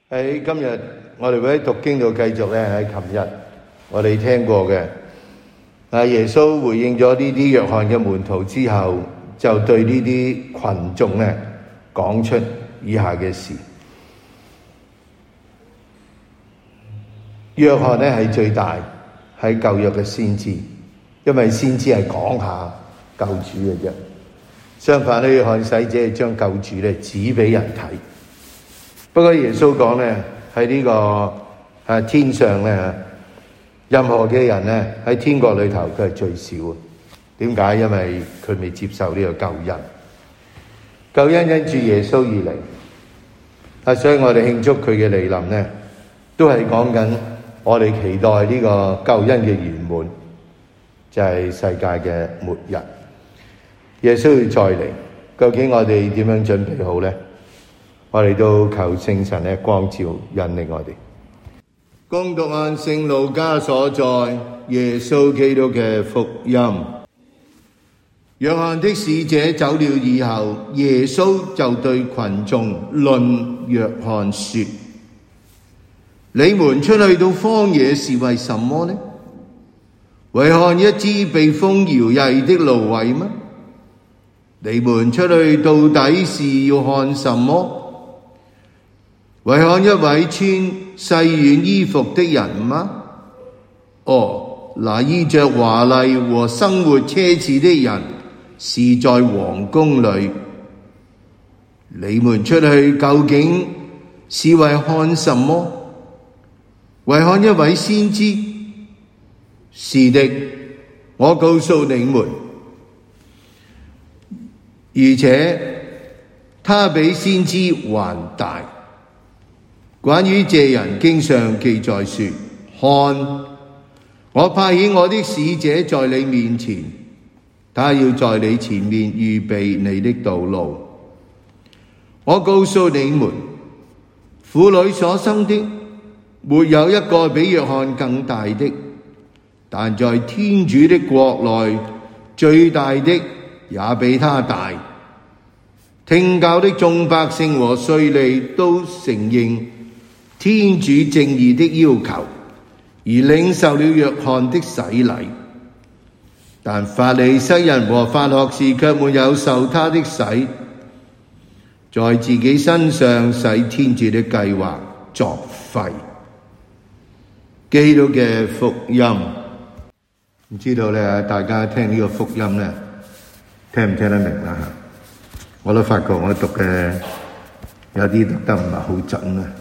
喺今日我哋會喺讀經度繼續咧，喺琴日我哋聽過嘅，耶穌回應咗呢啲約翰嘅門徒之後，就對呢啲群眾咧講出以下嘅事。約翰咧係最大喺舊約嘅先知，因為先知係講下救主嘅啫。相反咧，約翰使者係將救主咧指俾人睇。不過耶穌講咧喺呢個天上咧，任何嘅人咧喺天國裏頭佢係最少嘅。點解？因為佢未接受呢個救恩。救恩因住耶穌而嚟，所以我哋慶祝佢嘅嚟臨咧，都係講緊我哋期待呢個救恩嘅圓滿，就係世界嘅末日。耶穌要再嚟，究竟我哋點樣準備好咧？我哋都求聖神嘅光照引領我哋。恭讀按聖路加所載耶穌基督嘅福音。約翰的使者走了以後，耶穌就對群眾論約翰說：你們出去到荒野是為什麼呢？為看一枝被風搖曳的蘆葦嗎？你們出去到底是要看什麼？為看一位穿細軟衣服的人嗎？那衣着華麗和生活奢侈的人是在皇宮裏。你們出去究竟是為看什麼？為看一位先知？是的，我告訴你們，而且他比先知還大。關於這人，經上記載說：看，我派遣我的使者在你面前，他要在你前面預備你的道路。我告訴你們，婦女所生的，沒有一個比約翰更大的，但在天主的國內，最大的也比他大。聽教的眾百姓和稅吏都承認天主正義的要求，而領受了約翰的洗禮。但法利西人和法學士卻沒有受他的洗，在自己身上使天主的計劃作廢。基督嘅福音，唔知道咧，大家聽呢個福音咧，聽唔聽得明啦？我都發覺我讀嘅有啲讀得唔係好準啊！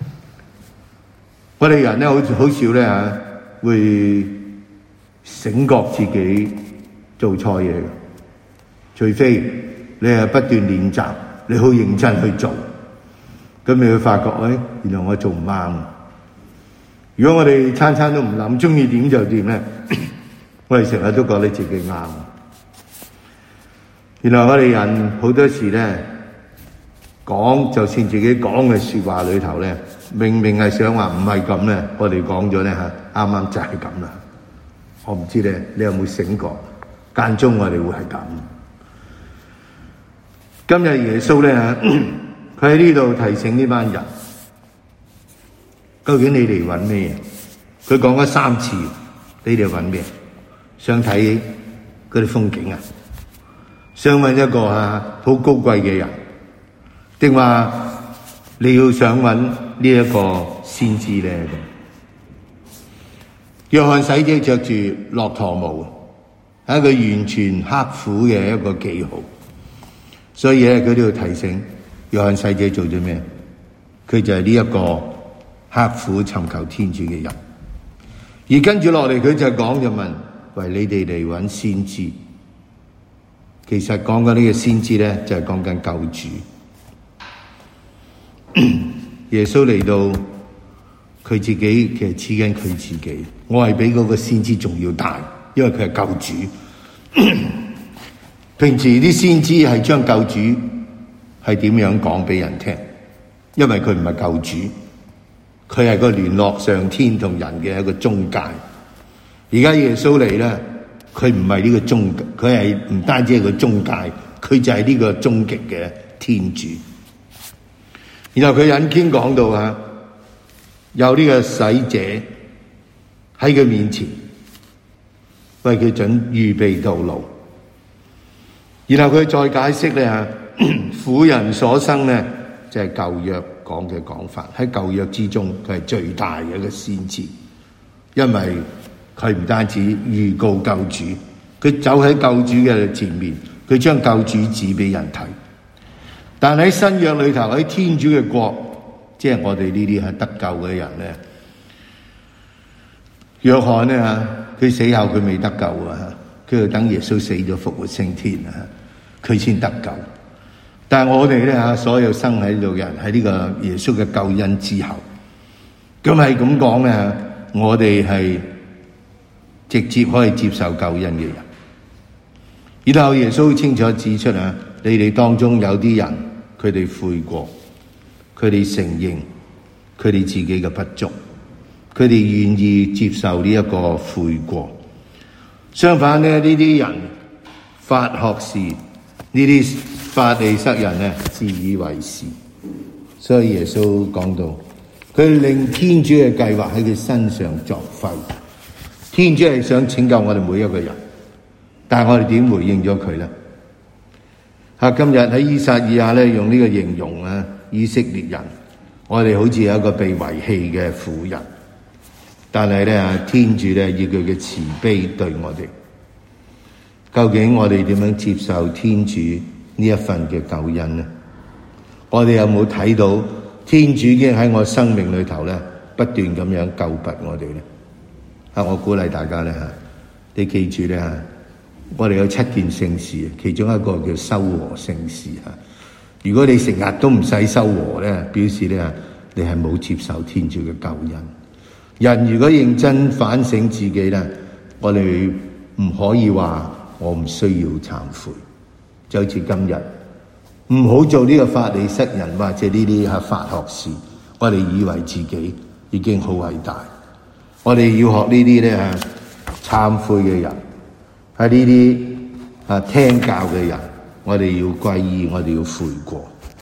我哋人咧好少咧會醒覺自己做錯嘢嘅，除非你係不斷練習，你好認真去做，咁你會發覺，原來我做唔啱。如果我哋餐餐都唔諗，中意點就點咧，我哋成日都覺得自己啱。原來我哋人好多時咧講，就算自己講嘅說話裏頭咧，明明係想話唔係咁咧，我哋講咗咧啱啱就係咁啦。我唔知咧，你有冇醒覺？間中我哋會係咁。今日耶穌咧，佢喺呢度提醒呢班人，究竟你哋揾咩？佢講咗3次，你哋揾咩？想睇嗰啲風景啊？想揾一個好高貴嘅人，定話你要想揾呢一個先知咧？約翰使者着住駱駝毛，係一個完全刻苦嘅一個記號。所以咧，佢都要提醒約翰使者做咗咩？佢就係呢一個刻苦尋求天主嘅人。而跟住落嚟，佢就講就問：喂，你哋嚟揾先知？其實講緊呢個先知咧，就係講緊救主。耶穌嚟到，佢自己其實似緊佢自己。我係比嗰個先知仲要大，因為佢係救主。平時啲先知係將救主係點樣講俾人聽，因為佢唔係救主，佢係個聯絡上天同人嘅一個中介。而家耶穌嚟咧，佢唔係呢個中介，佢係唔單止係個中介，佢就係呢個終極嘅天主。然後佢引經講到有呢個洗者喺佢面前為佢預備道路。然後佢再解釋咧，婦人所生咧就係舊約講嘅講法，喺舊約之中佢係最大嘅一個先知，因為佢唔單止預告救主，佢走喺救主嘅前面，佢將救主指俾人睇。但喺新約裏頭，喺天主嘅國，即係我哋呢啲係得救嘅人咧，約翰咧佢死後佢未得救啊，佢要等耶穌死咗復活升天啊，佢先得救。但係我哋咧所有生喺度嘅人喺呢個耶穌嘅救恩之後，咁係咁講咧，我哋係直接可以接受救恩嘅人。然後耶穌清楚指出你哋當中有啲人，佢哋悔過，佢哋承認佢哋自己嘅不足，佢哋願意接受呢一個悔過。相反咧，呢啲人法學士，呢啲法利塞人咧自以為是，所以耶穌講到佢令天主嘅計劃喺佢身上作廢。天主係想拯救我哋每一個人，但係我哋點回應咗佢咧？今日喺以撒以亞咧用呢個形容以色列人，我哋好似有一個被遺棄嘅婦人，但係咧天主咧以佢嘅慈悲對我哋。究竟我哋點樣接受天主呢一份嘅救恩呢？我哋有冇睇到天主已經喺我生命裏頭咧不斷咁樣救拔我哋咧？我鼓勵大家咧你記住咧我哋有7件聖事，其中一個叫修和聖事。如果你成日都唔使修和咧，表示咧你係冇接受天主嘅救恩。人如果認真反省自己咧，我哋唔可以話我唔需要懺悔。就好似今日唔好做呢個法利塞人或者呢啲法學士，我哋以為自己已經好偉大。我哋要學呢啲咧懺悔嘅人，係呢啲聽教嘅人，我哋要皈依，我哋要悔過。